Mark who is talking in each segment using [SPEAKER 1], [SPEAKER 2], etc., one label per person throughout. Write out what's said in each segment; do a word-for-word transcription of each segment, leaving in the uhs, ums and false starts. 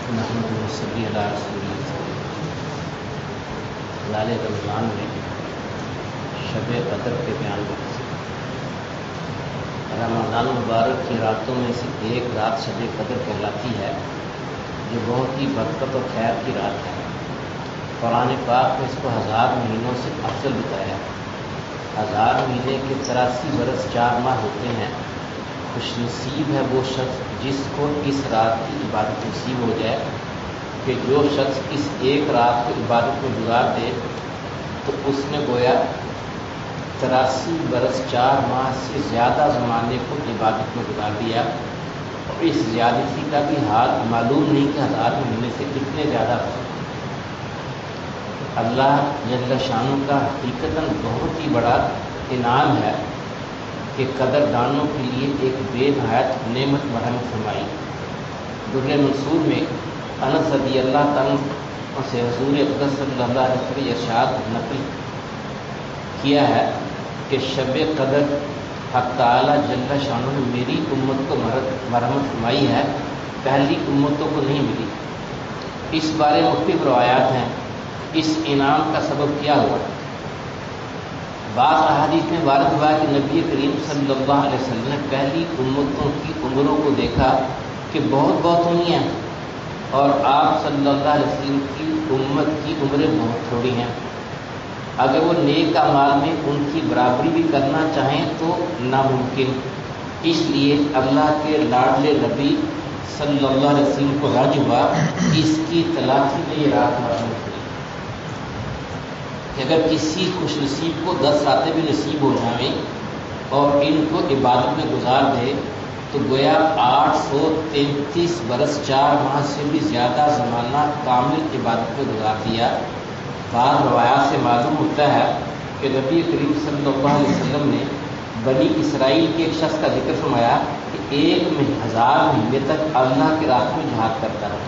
[SPEAKER 1] نحمدہ لال رمضان میں شب قدر کے بیان میں رمضان مبارک کی راتوں میں سے ایک رات شب قدر کہلاتی ہے جو بہت ہی برکت اور خیر کی رات ہے۔ قرآن پاک نے اس کو ہزار مہینوں سے افضل بتایا ہے۔ ہزار مہینے کے تراسی برس چار ماہ ہوتے ہیں۔ خوش نصیب ہے وہ شخص جس کو اس رات کی عبادت نصیب ہو جائے کہ جو شخص اس ایک رات کو عبادت میں گزار دے تو اس نے گویا تراسی برس چار ماہ سے زیادہ زمانے کو عبادت میں گزار دیا، اور اس زیادتی کا بھی حال معلوم نہیں کہ ہزار مہینے سے کتنے زیادہ ہو۔ اللہ جل شانہ کا حقیقتاً بہت ہی بڑا انعام ہے کہ قدر دانوں کے لیے ایک بے نہایت نعمت مرحمت فرمائی۔ در منصور میں انس رضی اللہ تعالیٰ سے حضور اقدس صلی اللہ علیہ وسلم ارشاد نقل کیا ہے کہ شب قدر حق تعالی جل شانہ نے میری امت کو مرحمت فرمائی ہے، پہلی امتوں کو نہیں ملی۔ اس بارے مختلف روایات ہیں۔ اس انعام کا سبب کیا ہوا؟ بعض احادیث میں وارد ہوا کہ نبی کریم صلی اللہ علیہ وسلم نے پہلی امتوں کی عمروں کو دیکھا کہ بہت بہت ہوئی ہیں، اور آپ صلی اللہ علیہ وسلم کی امت کی عمریں بہت تھوڑی ہیں۔ اگر وہ نیک اعمال میں ان کی برابری بھی کرنا چاہیں تو ناممکن۔ اس لیے اللہ کے لاڈلے نبی صلی اللہ علیہ وسلم کو حرج ہوا اس کی تلافی میں یہ رات مرحمت ہوئی کہ اگر کسی خوش نصیب کو دس راتیں بھی نصیب ہو جائیں اور ان کو عبادت میں گزار دے تو گویا آٹھ سو تینتیس برس چار ماہ سے بھی زیادہ زمانہ کامل عبادت میں گزار دیا۔ بعض روایات سے معلوم ہوتا ہے کہ نبی کریم صلی اللہ علیہ وسلم نے بنی اسرائیل کے ایک شخص کا ذکر فرمایا کہ ایک ہزار مہینے تک اللہ کے راہ میں جہاد کرتا رہا۔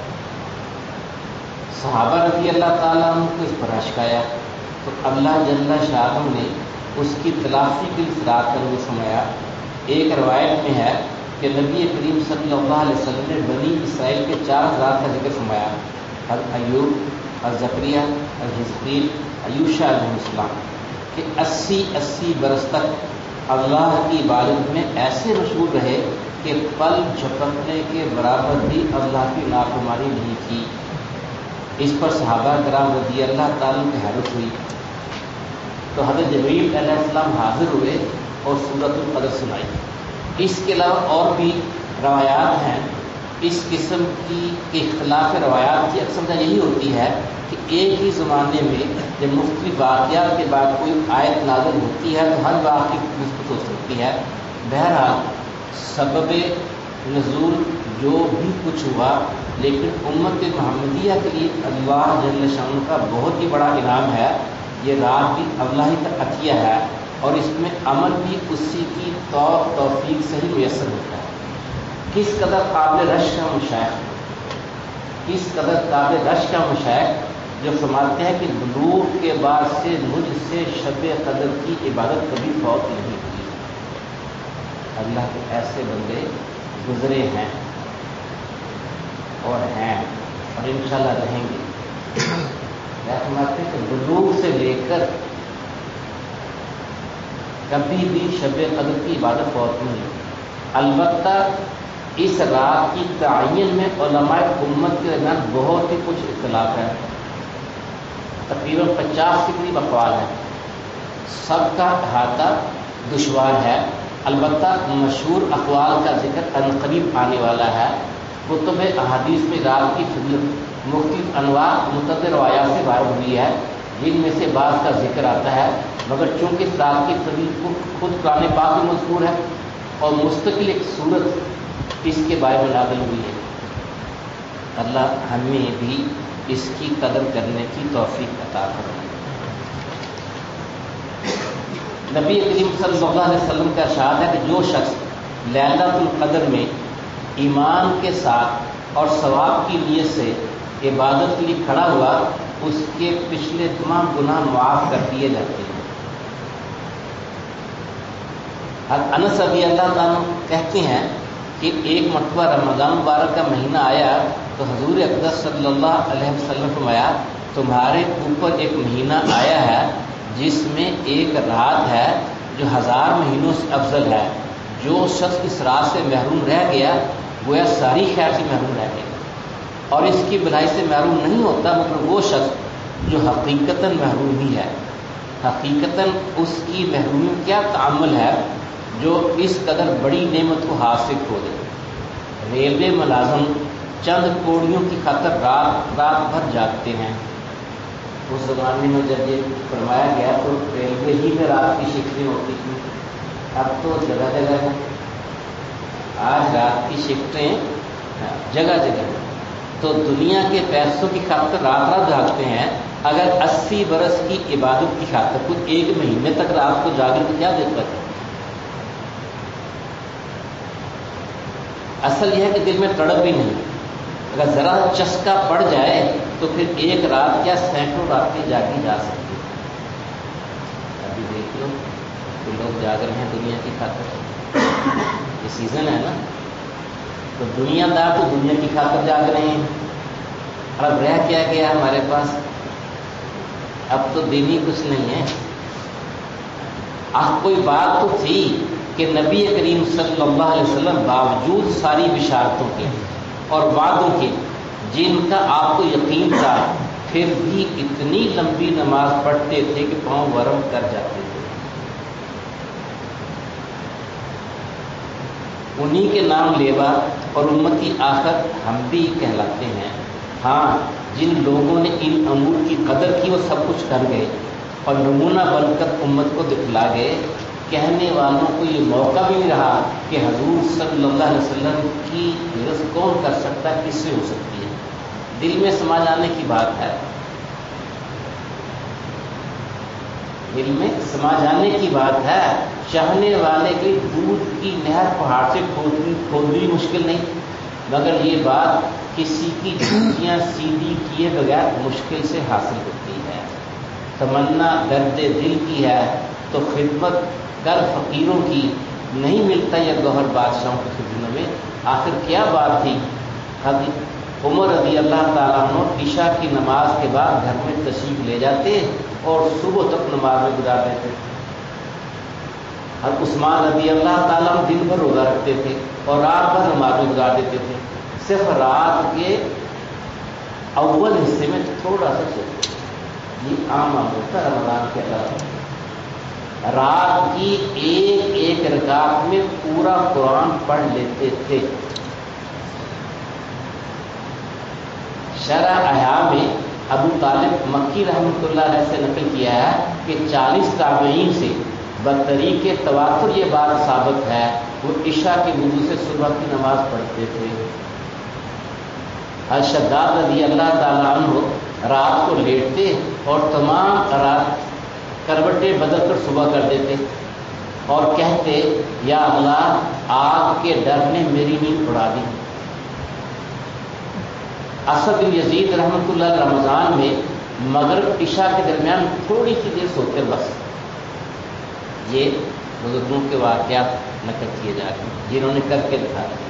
[SPEAKER 1] صحابہ رضی اللہ تعالیٰ عنہ کو اس پر اشک آیا تو اللہ جل شانہ نے اس کی تلافی کی اس رات کا نور فرمایا۔ ایک روایت میں ہے کہ نبی کریم صلی اللہ علیہ وسلم نے بنی اسرائیل کے چار حضرات کا ذکر فرمایا، حضرت ایوب، حضرت زکریا، حضرت حزقیل، ایوشا علیہ السلام، کہ اسی اسی برس تک اللہ کی عبادت میں ایسے مشغول رہے کہ پل جھپکنے کے برابر بھی اللہ کی نافرمانی نہیں کی۔ اس پر صحابہ کرام رضی اللہ تعالیٰ کی حیرت ہوئی تو حضرت جبریل علیہ السلام حاضر ہوئے اور سورۃ القدر سنائی۔ اس کے علاوہ اور بھی روایات ہیں۔ اس قسم کی اختلاف روایات کی اکثر یہی ہوتی ہے کہ ایک ہی زمانے میں جب مختلف واقعات کے بعد کوئی آیت نازل ہوتی ہے تو ہر واقعہ مثبت ہو سکتی ہے۔ بہرحال سبب نزول جو بھی کچھ ہوا، لیکن امت محمدیہ کے لیے اللہ جل شانہ کا بہت ہی بڑا انعام ہے۔ یہ رات بھی اللہ ہی کا عطیہ ہے، اور اس میں عمل بھی اسی کی توفیق سے ہی میسر ہوتا ہے۔ کس قدر قابل رشک کا مشائخ کس قدر قابل رشک کا مشائخ جو فرماتے ہیں کہ بلوغ کے بعد سے مجھ سے شب قدر کی عبادت کبھی فوت نہیں کی۔ اللہ کے ایسے بندے گزرے ہیں اور ہیں اور انشاءاللہ رہیں گے۔ فرماتے ہیں کہ بلوغ سے لے کر کبھی بھی شب قدر کی عبادت فوت نہیں۔ البتہ اس رات کی تعین میں علماء امت کے درمیان بہت ہی کچھ اختلاف ہے۔ تقریباً پچاس کے قریب اقوال ہیں، سب کا احاطہ دشوار ہے۔ البتہ مشہور اقوال کا ذکر عنقریب آنے والا ہے۔ کتب احادیث میں رات کی فضیلت مختلف انواع متعدد روایات سے وارد ہوئی ہے، جن میں سے بعض کا ذکر آتا ہے، مگر چونکہ اس رات کی فضیلت کو خود قرآن پاک میں مذکور ہے اور مستقل ایک صورت اس کے بارے میں نازل ہوئی ہے۔ اللہ ہمیں بھی اس کی قدر کرنے کی توفیق عطا فرمائے۔ نبی کریم صلی اللہ علیہ وسلم کا ارشاد ہے کہ جو شخص لیلۃ القدر میں ایمان کے ساتھ اور ثواب کی نیت سے عبادت کے لیے کھڑا ہوا، اس کے پچھلے تمام گناہ معاف کر دیے جاتے ہیں۔ انس رضی اللہ عنہ کہتے ہیں کہ ایک مرتبہ رمضان مبارک کا مہینہ آیا تو حضور اقدس صلی اللہ علیہ وسلم فرمایا تمہارے اوپر ایک مہینہ آیا ہے جس میں ایک رات ہے جو ہزار مہینوں سے افضل ہے. جو شخص اس رات سے محروم رہ گیا گویا ساری خیر سے محروم رہ گیا, اور اس کی بھلائی سے محروم نہیں ہوتا مگر وہ شخص جو حقیقتاً محروم ہی ہے. حقیقتاً اس کی محرومی کیا تعامل ہے جو اس قدر بڑی نعمت کو ہاتھ سے کھو دے. ریلوے ملازم چند کوڑیوں کی خاطر رات رات بھر جاگتے ہیں. اس زمانے میں جب یہ فرمایا گیا تو ریلوے ہی میں رات کی شفٹیں ہوتی تھیں, اب تو جگہ جگہ ہے. آج رات کی شفٹیں جگہ جگہ ہیں. تو دنیا کے پیسوں کی خاطر رات رات جاگتے ہیں. اگر اسی برس کی عبادت کی خاطر کوئی ایک مہینے تک رات کو جاگنے کو کیا دیتا ہے؟ اصل یہ ہے کہ دل میں تڑپ بھی نہیں. اگر ذرا چسکا پڑ جائے تو پھر ایک رات کیا سینکڑوں راتیں جاگی جا سکتی. ابھی دیکھ لو کہ لوگ جاگ رہے ہیں دنیا کی خاطر, یہ سیزن ہے نا, تو دنیا دار تو دنیا کی خاطر جاگ رہے ہیں. اب رہ کیا گیا ہمارے پاس؟ اب تو دین ہی کچھ نہیں ہے. اب کوئی بات تو تھی کہ نبی کریم صلی اللہ علیہ وسلم باوجود ساری بشارتوں کے اور وعدوں کے جن کا آپ کو یقین تھا پھر بھی اتنی لمبی نماز پڑھتے تھے کہ پاؤں ورم کر جاتے تھے. انہی کے نام لیوا اور امتی آخر ہم بھی کہلاتے ہیں. ہاں, جن لوگوں نے ان امور کی قدر کی وہ سب کچھ کر گئے اور نمونہ بن کر امت کو دکھلا گئے. کہنے والوں کو یہ موقع بھی نہیں رہا کہ حضور صلی اللہ علیہ وسلم کی ہرس کون کر سکتا ہے, کس سے ہو سکتی ہے. دل میں سما جانے کی بات ہے, دل میں سما جانے کی بات ہے. چاہنے والے کے دودھ کی نہر پہاڑ سے کھودنی کھودنی مشکل نہیں, مگر یہ بات کسی کی جھوٹیاں سیدھی کیے بغیر مشکل سے حاصل ہوتی ہے. تمنا درد دل کی ہے تو خدمت کر فقیروں کی, نہیں ملتا یہ گوہر بادشاہوں کے خزانوں میں. آخر کیا بات تھی؟ عمر رضی اللہ تعالیٰ عنہ عشاء کی نماز کے بعد گھر میں تشریف لے جاتے اور صبح تک نماز میں گزار دیتے. اور عثمان رضی اللہ تعالیٰ عنہ دن بھر روزہ رکھتے تھے اور رات بھر نماز میں گزار دیتے تھے. صرف رات کے اول حصے میں تھوڑا سا سوچتے. یہ عام معمول تھا رمضان کے علاوہ. رات کی ایک ایک رکعت میں پورا قرآن پڑھ لیتے تھے. شرح احیا میں ابو طالب مکی رحمۃ اللہ علیہ سے نقل کیا ہے کہ چالیس تابعین سے بطریق تواتر یہ بات ثابت ہے وہ عشاء کے وضو سے صبح کی نماز پڑھتے تھے. شداد رضی اللہ تعالیٰ عنہ رات کو لیٹتے اور تمام رات کروٹیں بدل کر صبح کر دیتے اور کہتے یا اللہ آگ کے ڈر نے میری نیند اڑا دی. اسد بن یزید رحمۃ اللہ رمضان میں مغرب عشاء کے درمیان تھوڑی سی دیر سوتے بس. یہ بزرگوں کے واقعات نقل کیے جا رہے ہیں جنہوں نے کر کے دکھا دیا.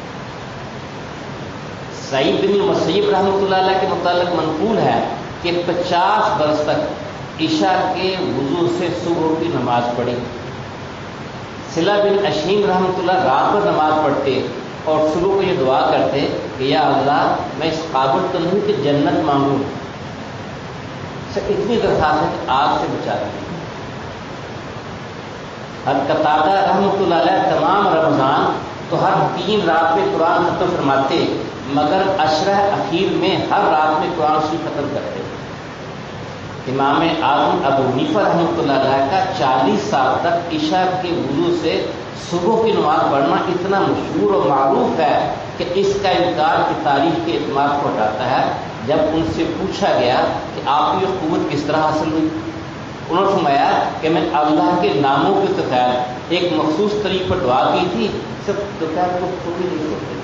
[SPEAKER 1] سعید بن مسیب رحمۃ اللہ علیہ کے متعلق منقول ہے کہ پچاس برس تک عشاء کے وضو سے صبح کی نماز پڑھی. صلہ بن اشیم رحمۃ اللہ رات بھر نماز پڑھتے اور صبح کو یہ دعا کرتے کہ یا اللہ میں اس قابل تو نہیں کہ جنت مانگوں, اتنی درخواست ہے کہ آگ سے بچا دیں. ہر قتادہ رحمۃ اللہ علیہ تمام رمضان تو ہر تین رات میں قرآن ختم فرماتے مگر عشرہ اخیر میں ہر رات میں قرآن شریف ختم کرتے. امام اعظم ابو حنیفہ رحمۃ اللہ علیہ کا چالیس سال تک عشاء کے وضو سے صبح کی نماز پڑھنا اتنا مشہور اور معروف ہے کہ اس کا انکار کی تاریخ کے اعتماد کو ہٹاتا ہے. جب ان سے پوچھا گیا کہ آپ کو یہ قوت کس طرح حاصل ہوئی, انہوں نے فرمایا کہ میں اللہ کے ناموں کے تحت ایک مخصوص طریق پر دعا کی تھی, صرف دوپہر کو تھوڑی نہیں سوتے.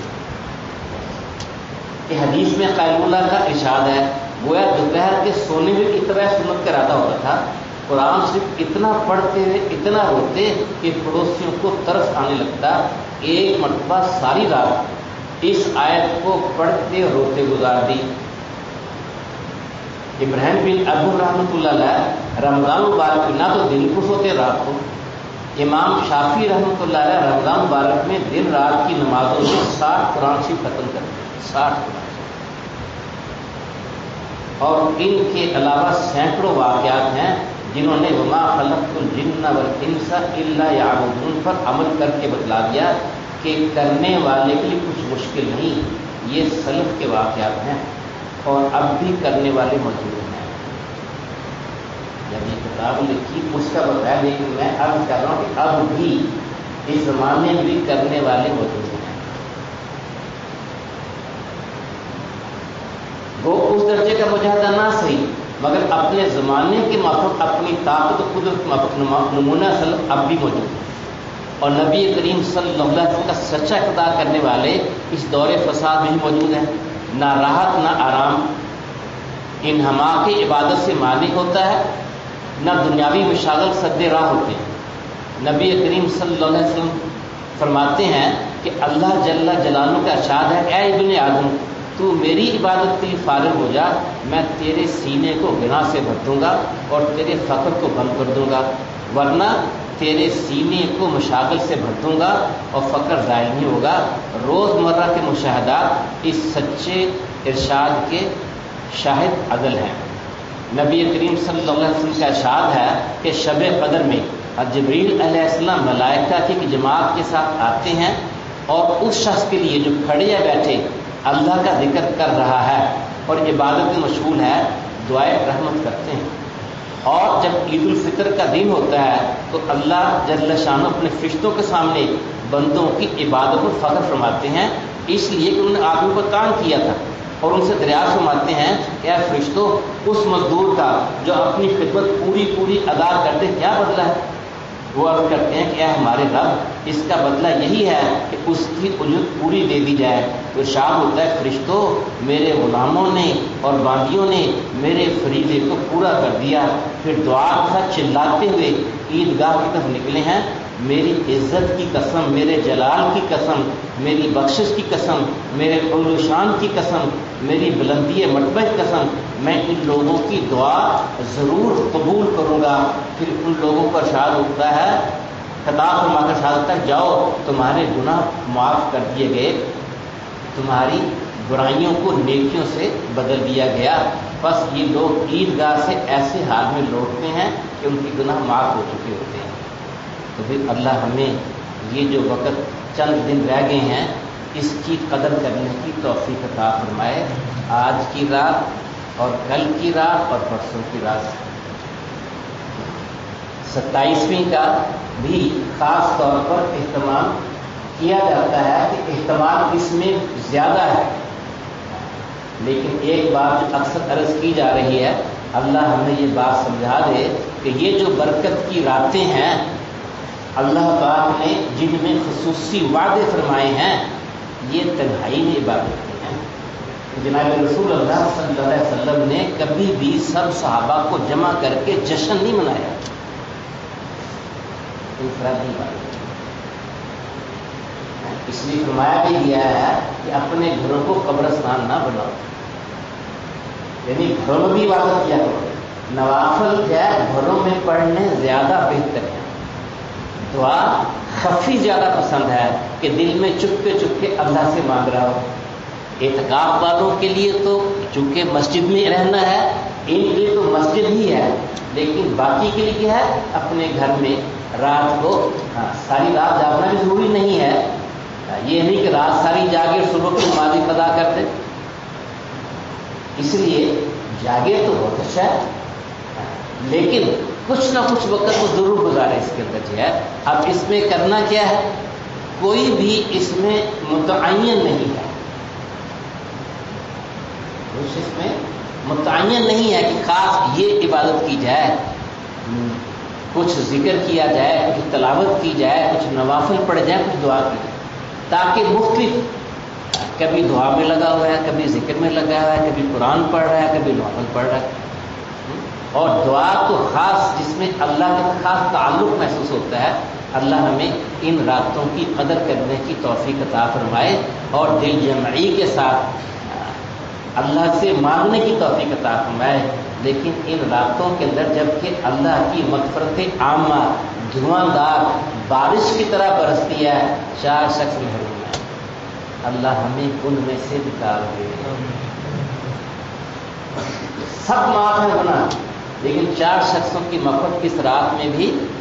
[SPEAKER 1] کہ حدیث میں قائم اللہ کا ارشاد ہے گویا دوپہر کے سونے میں اتنا سنت کا ارادہ ہوتا تھا, قرآن صرف اتنا پڑھتے ہوئے اتنا روتے کہ پڑوسیوں کو ترس آنے لگتا. ایک مرتبہ ساری رات اس آیت کو پڑھتے روتے گزار دی۔ ابراہیم بن ابو رحمۃ اللہ علیہ رمضان مبارک نہ تو دن کو سوتے رات کو، امام شافعی رحمۃ اللہ علیہ رمضان مبارک میں دن رات کی نمازوں میں ساٹھ قرآن شریف ختم کرتے، ساٹھ قرآن شریف، اور ان کے علاوہ سینکڑوں واقعات ہیں جنہوں نے وما خلقت الجن والانس الا یعبدون پر عمل کر کے بتلا دیا کہ کرنے والے کے لیے کچھ مشکل نہیں، یہ سلف کے واقعات ہیں اور اب بھی کرنے والے موجود ہیں۔ جب یہ کتاب لکھی اس کا بتایا، لیکن میں اب کہہ رہا ہوں کہ اب بھی اس زمانے میں بھی کرنے والے موجود ہیں۔ وہ اس درجے کا مجاہدہ نہ صحیح، مگر اپنے زمانے کے مافوق اپنی طاقت و قدرت مافوق نمونہ سلف اب بھی موجود ہے، اور نبی کریم صلی اللہ علیہ وسلم کا سچا اقتداء کرنے والے اس دور فساد میں بھی موجود ہیں۔ نہ راحت نہ آرام، انہما کی عبادت سے مالک ہوتا ہے، نہ دنیاوی مشاغل سد راہ ہوتے ہیں۔ نبی کریم صلی اللہ علیہ وسلم فرماتے ہیں کہ اللہ جل جلالہ کا ارشاد ہے، اے ابن آدم تو میری عبادت کے لیے فارغ ہو جا، میں تیرے سینے کو گناہ سے بھر دوں گا اور تیرے فقر کو بند کر دوں گا، ورنہ تیرے سینے کو مشاغل سے بھر دوں گا اور فقر ظاہر نہیں ہوگا۔ روزمرہ کے مشاہدات اس سچے ارشاد کے شاہد عدل ہیں۔ نبی کریم صلی اللہ علیہ وسلم کا ارشاد ہے کہ شب قدر میں جبریل علیہ السلام ملائکہ کی جماعت کے ساتھ آتے ہیں اور اس شخص کے لیے جو کھڑے یا بیٹھے اللہ کا ذکر کر رہا ہے اور عبادت میں مشغول ہے دعائے رحمت کرتے ہیں، اور جب عید الفطر کا دن ہوتا ہے تو اللہ جل شانہ اپنے فرشتوں کے سامنے بندوں کی عبادت کو فخر فرماتے ہیں، اس لیے کہ انہوں نے آدمی کو تانگ کیا تھا، اور ان سے دریافت فرماتے ہیں کہ اے فرشتوں اس مزدور کا جو اپنی خدمت پوری پوری ادا کرتے کیا بدلہ ہے؟ وہ عرض کرتے ہیں کہ اے ہمارے رب اس کا بدلہ یہی ہے کہ اس کی اجرت پوری دے دی جائے۔ تو ارشاد ہوتا ہے فرشتوں میرے غلاموں نے اور باندیوں نے میرے فریضے کو پورا کر دیا، پھر دعا کے ساتھ چلاتے ہوئے عیدگاہ کی طرف نکلے ہیں، میری عزت کی قسم، میرے جلال کی قسم، میری بخشش کی قسم، میرے عزو شان کی قسم، میری بلندی مرتبہ کی قسم، میں ان لوگوں کی دعا ضرور قبول کروں گا۔ پھر ان لوگوں کا ارشاد ہوتا ہے، خطاب فرما کر ارشاد ہوتا ہے جاؤ تمہارے گناہ معاف کر دیے گئے، تمہاری برائیوں کو نیکیوں سے بدل دیا گیا۔ بس یہ لوگ عیدگاہ سے ایسے حال میں لوٹتے ہیں کہ ان کی گناہ معاف ہو چکے ہوتے ہیں۔ تو پھر اللہ ہمیں یہ جو وقت چند دن رہ گئے ہیں اس کی قدر کرنے کی توفیق عطا فرمائے۔ آج کی رات اور کل کی رات اور پرسوں کی رات ستائیسویں کا بھی خاص طور پر اہتمام کیا جاتا ہے کہ اہتمام اس میں زیادہ ہے، لیکن ایک بات جو اکثر عرض کی جا رہی ہے، اللہ ہمیں یہ بات سمجھا دے کہ یہ جو برکت کی راتیں ہیں اللہ پاک نے جن میں خصوصی وعدے فرمائے ہیں یہ تنہائی میں عبادت کی ہیں۔ جناب رسول اللہ صلی اللہ علیہ وسلم نے کبھی بھی سب صحابہ کو جمع کر کے جشن نہیں منایا، انفرادی بات، اس لیے فرمایا بھی گیا ہے کہ اپنے گھروں کو قبرستان نہ بناؤ، یعنی گھروں میں بھی عبادت کیا کرو، نوافل کیا گھروں میں پڑھنے زیادہ بہتر ہے، دعا خفی زیادہ پسند ہے کہ دل میں چپکے چپکے اللہ سے مانگ رہا ہو۔ اعتکاف والوں کے لیے تو چونکہ مسجد میں رہنا ہے ان کے لیے تو مسجد ہی ہے، لیکن باقی کے لیے کیا ہے اپنے گھر میں رات کو ہاں ساری رات جاگنا بھی ضروری نہیں ہے، یہ نہیں کہ رات ساری جاگے صبح کی نماز قضا کر دے، اس لیے جاگے تو بہت اچھا ہے لیکن کچھ نہ کچھ وقت کو ضرور گزارے اس کے اندر جو ہے۔ اب اس میں کرنا کیا ہے، کوئی بھی اس میں متعین نہیں ہے، اس میں متعین نہیں ہے کہ خاص یہ عبادت کی جائے، کچھ ذکر کیا جائے، کچھ تلاوت کی جائے، کچھ نوافل پڑھ جائے، کچھ دعا کی جائے، تاکہ مختلف کبھی دعا میں لگا ہوا ہے، کبھی ذکر میں لگا ہوا ہے، کبھی قرآن پڑھ رہا ہے، کبھی نوافل پڑھ رہا ہے، اور دعا تو خاص جس میں اللہ کا خاص تعلق محسوس ہوتا ہے اللہ ہمیں ان راتوں کی قدر کرنے کی توفیق عطا فرمائے اور دل جمعی کے ساتھ اللہ سے مانگنے کی توفیق عطا فرمائے. لیکن ان راتوں کے اندر جب کہ اللہ کی مغفرت عامہ دھواں دار بارش کی طرح برستی ہے، چار شخص محروم ہیں. اللہ ہمیں ان میں سے نکال دے. سب معاف ہے گناہ، لیکن چار شخصوں کی مغفرت اس رات میں بھی نہیں.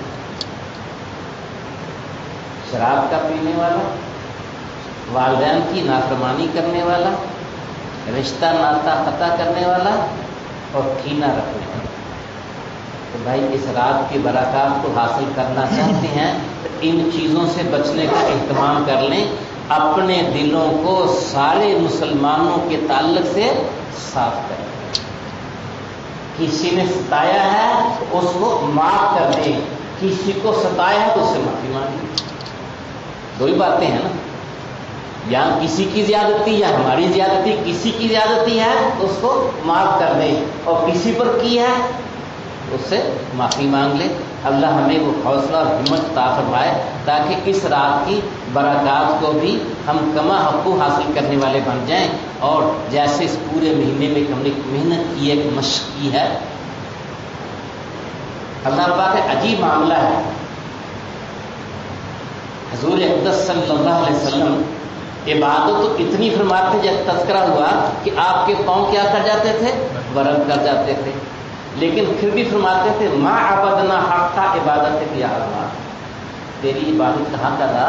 [SPEAKER 1] شراب کا پینے والا، والدین کی نافرمانی کرنے والا، رشتہ ناتا قطع کرنے والا اور کینہ رکھنے والا. تو بھائی اس رات کی برکات کو حاصل کرنا چاہتے ہیں تو ان چیزوں سے بچنے کا اہتمام کر لیں. اپنے دلوں کو سارے مسلمانوں کے تعلق سے صاف کریں. کسی نے ستایا ہے تو اس کو معاف کر دیں، کسی کو ستایا ہے تو اس سے معافی مانگیں. دو ہی باتیں ہیں نا، یا کسی کی زیادتی یا ہماری زیادتی. کسی کی زیادتی ہے تو اس کو معاف کر دیں، اور کسی پر کی ہے اس سے معافی مانگ لے. اللہ ہمیں وہ حوصلہ اور ہمت عطا فرمائے تاکہ اس رات کی برکات کو بھی ہم کما حقوق حاصل کرنے والے بن جائیں. اور جیسے اس پورے مہینے میں ہم نے محنت کی، ایک مشق کی ہے. اللہ پاک کا عجیب معاملہ ہے. حضور اقدس صلی اللہ علیہ وسلم عبادت تو اتنی فرماتے جب تذکرہ ہوا کہ آپ کے پاؤں کیا کر جاتے تھے؟ ورم کر جاتے تھے. لیکن پھر بھی فرماتے تھے ما عبدنا حق کا عبادت کیا اللہ، تیری عبادت کہاں کرا.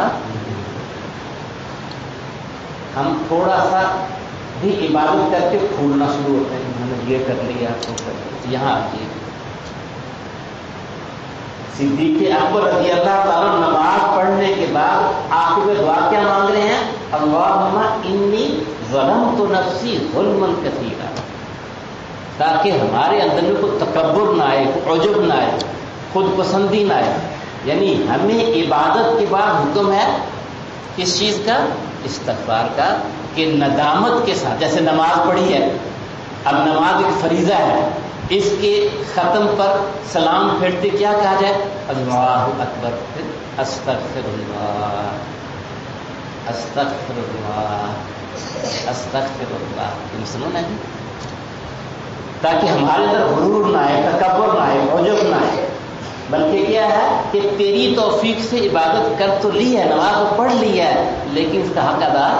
[SPEAKER 1] ہم تھوڑا سا بھی عبادت کر کے پھولنا شروع ہوتے ہیں، ہم نے یہ کر لیا تو کر لیا. یہاں آئیے صدیق اکبر رضی اللہ تعالیٰ نماز پڑھنے کے بعد آخر میں دعا کیا مانگ رہے ہیں؟ اللہم انی ظلمت نفسی ظلما کثیرا. تاکہ ہمارے اندر میں کوئی تکبر نہ آئے، کوئی عجب نہ آئے، خود پسندی نہ آئے. یعنی ہمیں عبادت کے بعد حکم ہے کس چیز کا؟ استغفار کا. کہ ندامت کے ساتھ، جیسے نماز پڑھی ہے، اب نماز ایک فریضہ ہے، اس کے ختم پر سلام پھیرتے کیا کہا جائے؟ اللہ اکبر، پھر استغفر اللہ استغفر اللہ استغفر اللہ. تم سنو نا جی، تاکہ ہمارے اندر غرور نہ آئے، تکبر نہ آئے، عجب نہ آئے. بلکہ کیا ہے کہ تیری توفیق سے عبادت کر تو لی ہے، نماز تو پڑھ لی ہے، لیکن اس کا حق ادا.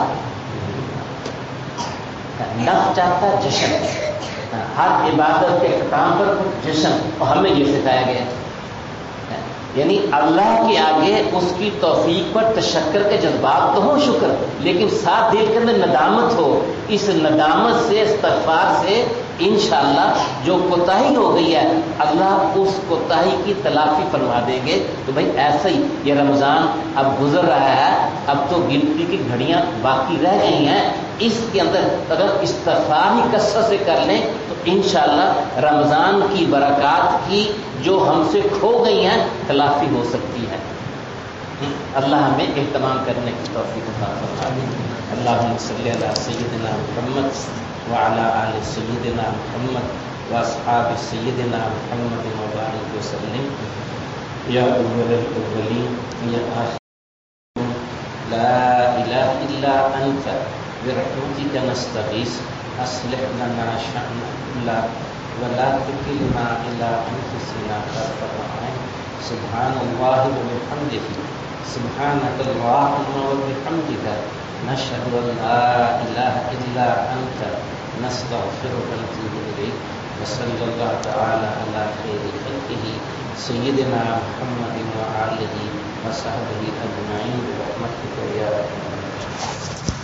[SPEAKER 1] نفس چاہتا ہے جشن، ہر عبادت کے اختتام پر جشن، اور ہمیں یہ سکھایا گیا. یعنی اللہ کے آگے اس کی توفیق پر تشکر کے جذبات تو ہوں، شکر، لیکن ساتھ دل کے اندر ندامت ہو. اس ندامت سے، استغفار سے انشاءاللہ جو کوتاہی ہو گئی ہے اللہ اس کوتاہی کی تلافی فرما دیں گے. تو بھائی ایسا ہی یہ رمضان اب گزر رہا ہے، اب تو گنتی کی گھڑیاں باقی رہ گئی ہیں. اس کے اندر اگر استغفار ہی کثرت سے کر لیں تو انشاءاللہ رمضان کی برکات کی جو ہم سے کھو گئی ہیں تلافی ہو سکتی ہے. اللہ ہمیں اہتمام کرنے کی توفیق عطا فرمائے. اللہم صلی علی سیدنا محمد وعلی آل سیدنا محمد واصحاب سیدنا محمد وبارک وسلم. یا اول الاولین یا آخر لا الہ الا انت برحمتک نستغیث اصلح لنا شأننا كله ولا تکلنا الی انفسنا طرفۃ عین. سبحان اللہ وبحمدہ سبحانک اللہم وبحمدک نشهد ان لا الہ الا انت نستغفرک ونتوب الیک. وصلی اللہ تعالی علی خیر خلقہ سیدنا محمد وآلہ وصحبہ اجمعین برحمتک یا ارحم الراحمین.